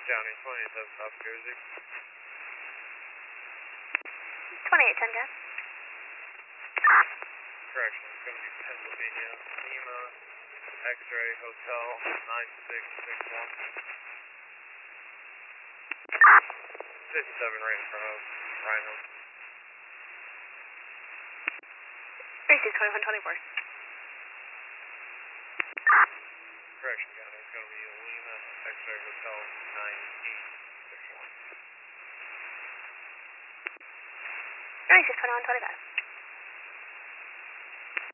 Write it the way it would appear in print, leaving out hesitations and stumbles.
County 27 South Jersey. 2810, guys. Correction, it's going to be Pennsylvania, Lima, X-Ray Hotel 9661. 57 right in front of Rhino. 2124. Correction, County, it's going to be Lima, X-Ray Hotel 9861. 2125.